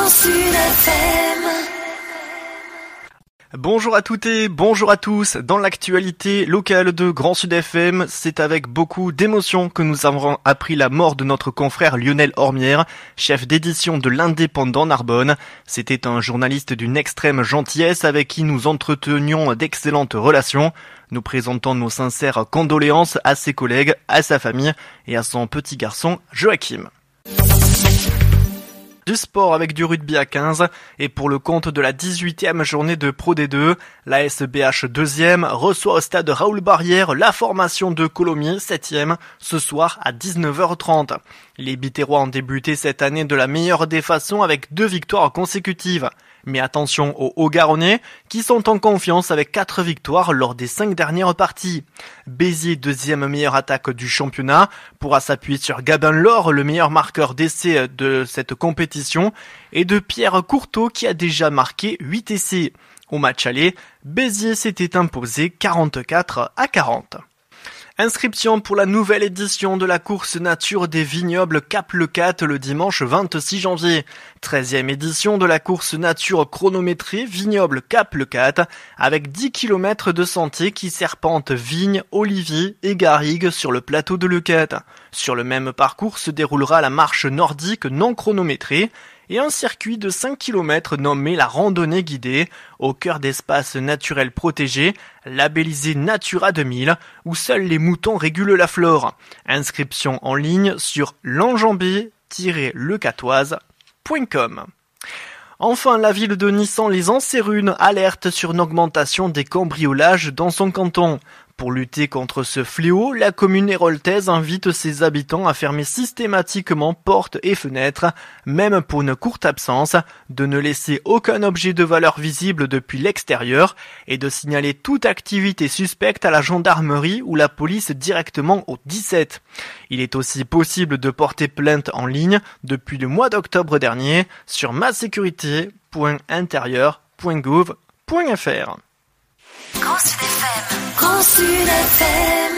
Grand Sud FM. Bonjour à toutes et bonjour à tous. Dans l'actualité locale de Grand Sud FM, c'est avec beaucoup d'émotion que nous avons appris la mort de notre confrère Lionel Ormière, chef d'édition de l'Indépendant Narbonne. C'était un journaliste d'une extrême gentillesse avec qui nous entretenions d'excellentes relations. Nous présentons nos sincères condoléances à ses collègues, à sa famille et à son petit garçon Joachim. Du sport avec du rugby à 15 et pour le compte de la 18e journée de Pro D2, la SBH 2e reçoit au stade Raoul Barrière la formation de Colomiers 7e ce soir à 19h30. Les Biterrois ont débuté cette année de la meilleure des façons avec 2 victoires consécutives. Mais attention aux Haut-Garonnais qui sont en confiance avec 4 victoires lors des 5 dernières parties. Béziers, 2e meilleure attaque du championnat, pourra s'appuyer sur Gabin Laure, le meilleur marqueur d'essais de cette compétition, et de Pierre Courteau qui a déjà marqué 8 essais. Au match aller, Béziers s'était imposé 44-40. Inscription pour la nouvelle édition de la course nature des vignobles Cap-le-Cat le dimanche 26 janvier. 13e édition de la course nature chronométrée vignoble Cap-le-Cat avec 10 km de sentiers qui serpentent vignes, oliviers et garrigues sur le plateau de Leucate. Sur le même parcours se déroulera la marche nordique non chronométrée et un circuit de 5 km nommé la randonnée guidée, au cœur d'espaces naturels protégés, labellisés Natura 2000, où seuls les moutons régulent la flore. Inscription en ligne sur l'enjambée-lecatoise.com. Enfin, la ville de Nissan-les-Ancerunes alerte sur une augmentation des cambriolages dans son canton. Pour lutter contre ce fléau, la commune héroltaise invite ses habitants à fermer systématiquement portes et fenêtres, même pour une courte absence, de ne laisser aucun objet de valeur visible depuis l'extérieur et de signaler toute activité suspecte à la gendarmerie ou la police directement au 17. Il est aussi possible de porter plainte en ligne depuis le mois d'octobre dernier sur masécurité.intérieur.gouv.fr. Grand Sud FM. Grand Sud FM.